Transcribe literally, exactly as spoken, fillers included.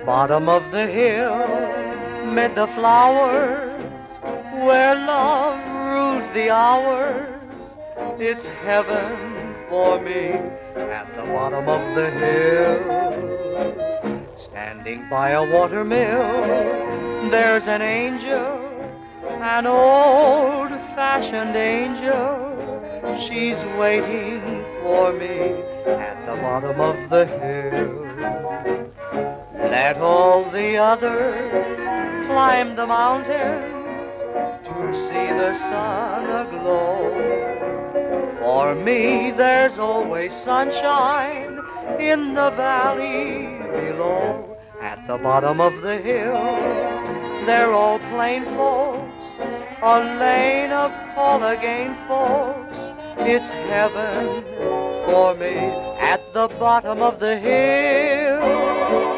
bottom of the hill, mid the flowers, where love rules the hours, it's heaven for me at the bottom of the hill. Standing by a watermill, there's an angel, an old-fashioned angel. She's waiting for me at the bottom of the hill. Let all the others climb the mountains to see the sun aglow. For me, there's always sunshine in the valley below. At the bottom of the hill, they're all plain folks, a lane of call again folks. It's heaven for me at the bottom of the hill.